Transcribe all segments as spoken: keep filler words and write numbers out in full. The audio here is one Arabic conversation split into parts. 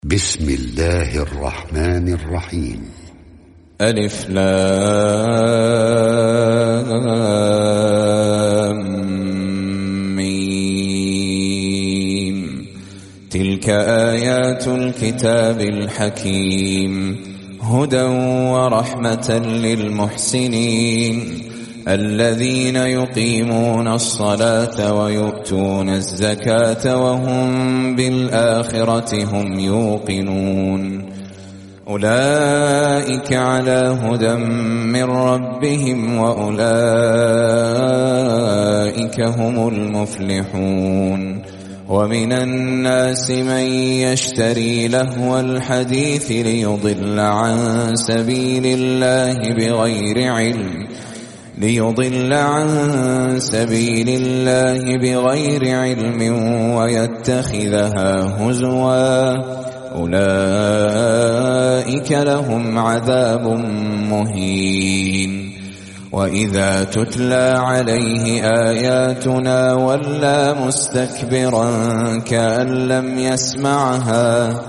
بسم الله الرحمن الرحيم. ألف لام ميم. تلك آيات الكتاب الحكيم هدى ورحمة للمحسنين الذين يقيمون الصلاة ويؤتون الزكاة وهم بالآخرة هم يوقنون أولئك على هدى من ربهم وأولئك هم المفلحون. ومن الناس من يشتري لهو الحديث ليضل عن سبيل الله بغير علم ليضل عن سبيل الله بغير علم ويتخذها هزوا أولئك لهم عذاب مهين. وإذا تتلى عليه آياتنا ولى مستكبرا كأن لم يسمعها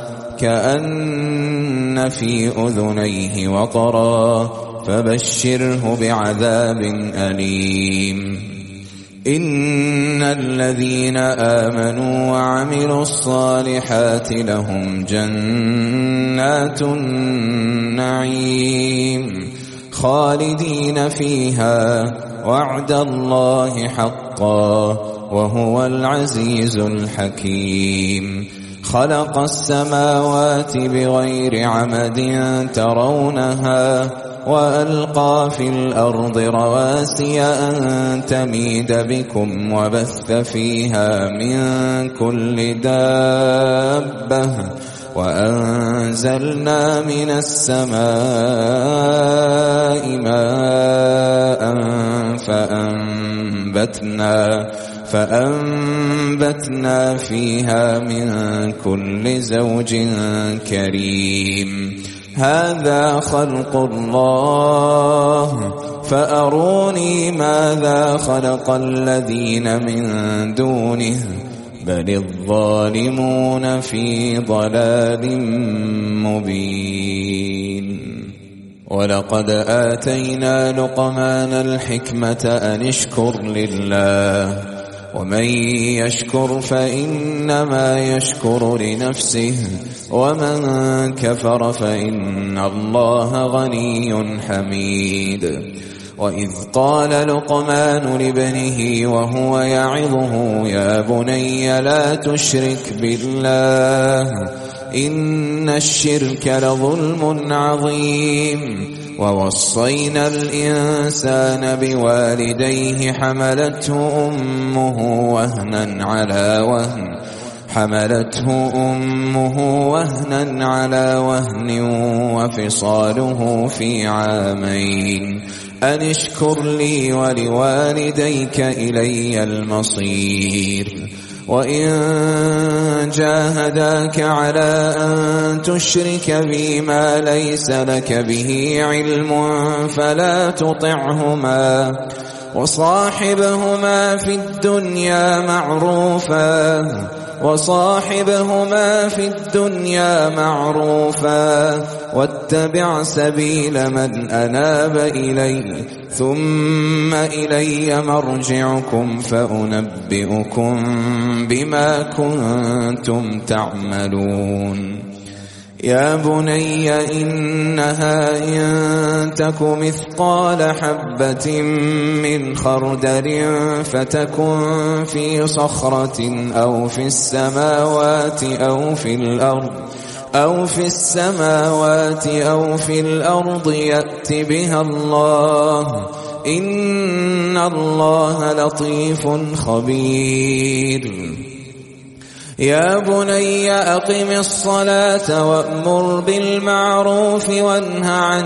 كأن في أذنيه وقرا فبشره بعذاب أليم. إن الذين آمنوا وعملوا الصالحات لهم جنات النعيم خالدين فيها وعد الله حقا وهو العزيز الحكيم. خلق السماوات بغير عمد ترونها وألقى في الأرض رواسي أن تميد بكم وبث فيها من كل دابة وأنزلنا من السماء ماء فأنبتنا فأنبتنا فيها من كل زوج كريم. هذا خلق الله فأروني ماذا خلق الذين من دونه بل الظالمون في ضلال مبين. ولقد آتينا لقمان الحكمة أن اشكر لله ومن يشكر فإنما يشكر لنفسه ومن كفر فإن الله غني حميد. وإذ قال لقمان لابنه وهو يعظه يا بني لا تشرك بالله إن الشرك لظلم عظيم. ووصينا الإنسان بوالديه حملته أمه وهنا على وهن حملته أمه وهنا على وهن وفصاله في عامين أن اشكر لي ولوالديك إلي المصير. وإن جاهداك على أن تشرك بي ما ليس لك به علم فلا تطعهما وصاحبهما في الدنيا معروفا وصاحبهما في الدنيا معروفا واتبع سبيل من أناب إلي ثم إلي مرجعكم فأنبئكم بما كنتم تعملون. يا بني إنها إن تك مثقال حبة من خردل فتكن في صخرة أو في السماوات أو في الأرض أو في السماوات أو في الأرض يأت بها الله إن الله لطيف خبير. يا بني أقم الصلاة وأمر بالمعروف وانه عن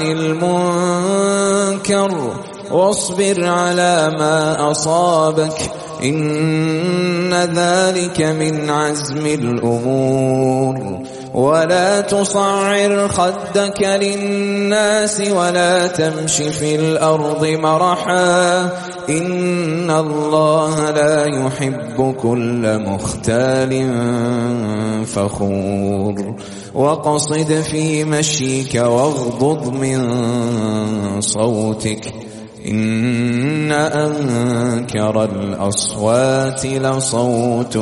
المنكر واصبر على ما أصابك إن ذلك من عزم الأمور. ولا تصعر خدك للناس ولا تمش في الأرض مرحا إن الله لا يحب كل مختال فخور وقصد في مشيك واغضض من صوتك إن أنكر الأصوات لصوت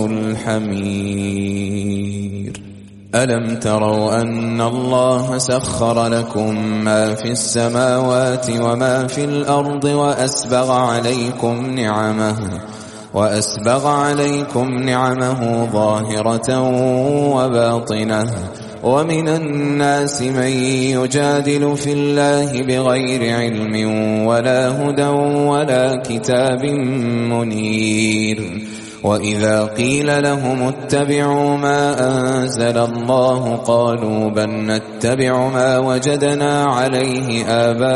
الحمير ألم تروا أن الله سخر لكم ما في السماوات وما في الأرض وأسبغ عليكم نعمه وأسبغ عليكم نعمه ظاهرة وباطنة ومن الناس من يجادل في الله بغير علم ولا هدى ولا كتاب منير وإذا قيل لهم اتبعوا ما أنزل الله قالوا بل نتبع ما وجدنا عليه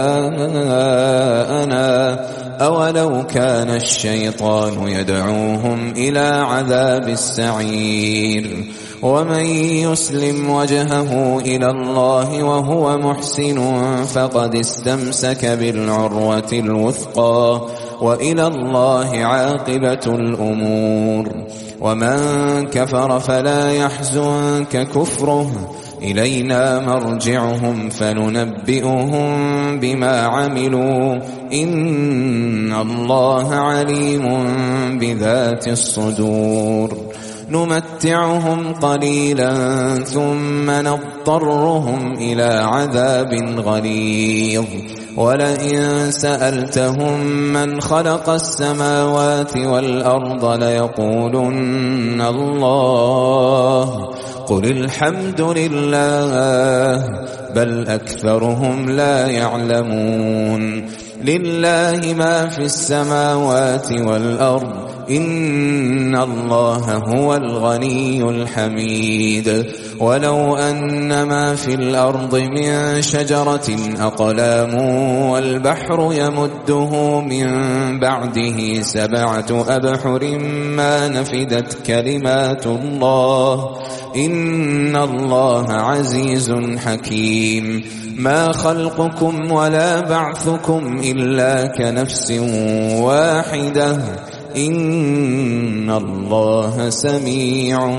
آباءنا أولو كان الشيطان يدعوهم إلى عذاب السعير ومن يسلم وجهه إلى الله وهو محسن فقد استمسك بالعروة الوثقى وإلى الله عاقبة الأمور ومن كفر فلا يحزنك كفره إلينا مرجعهم فننبئهم بما عملوا إن الله عليم بذات الصدور نمتعهم قليلا ثم نضطرهم إلى عذاب غليظ ولئن سألتهم من خلق السماوات والأرض ليقولن الله قل الحمد لله بل أكثرهم لا يعلمون لله ما في السماوات والأرض إن الله هو الغني الحميد ولو أن ما في الأرض من شجرة أقلام والبحر يمده من بعده سبعة أبحر ما نفدت كلمات الله إن الله عزيز حكيم ما خلقكم ولا بعثكم إلا كنفس واحدة إن الله سميع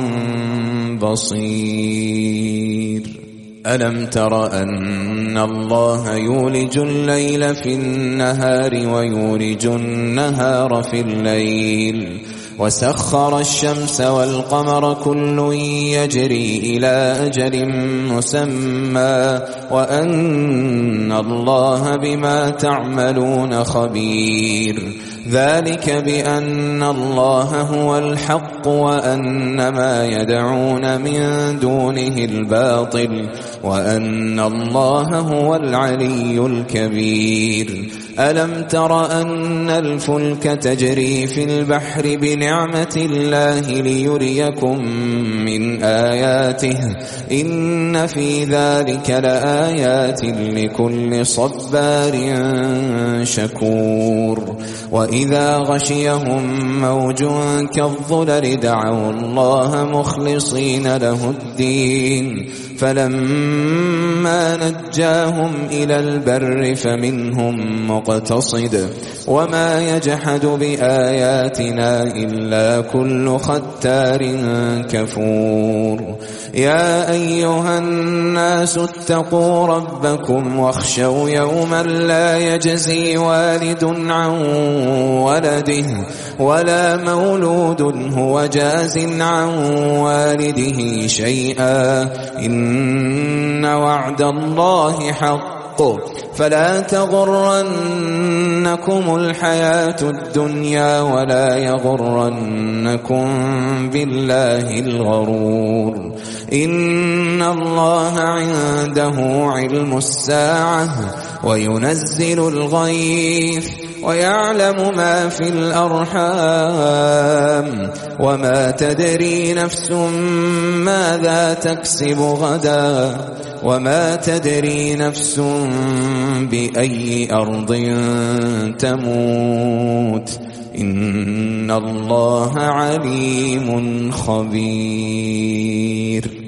بصير ألم تر أن الله يولج الليل في النهار ويولج النهار في الليل وسخر الشمس والقمر كل يجري إلى أجل مسمى وأن الله بما تعملون خبير ذلك بأن الله هو الحق وأن ما يدعون من دونه الباطل وأن الله هو العلي الكبير ألم تر أن الفلك تجري في البحر بنعمة الله ليريكم من آياته إن في ذلك لآيات لكل صبار شكور وإذا غشيهم موج كالظلل دعوا الله مخلصين له الدين فلما نجاهم إلى البر فمنهم مقتصد وما يجحد بآياتنا إلا كل ختار كفور يا أيها الناس اتقوا ربكم واخشوا يوما لا يجزي والد عن ولده ولا مولود هو جاز عن والده شيئا إن وعد الله حق فلا تغرنكم الحياة الدنيا ولا يغرنكم بالله الغرور إن الله عنده علم الساعة وينزل الغيث ويعلم ما في الأرحام وما تدري نفس ماذا تكسب غدا وما تدري نفس بأي أرض تموت إن الله عليم خبير.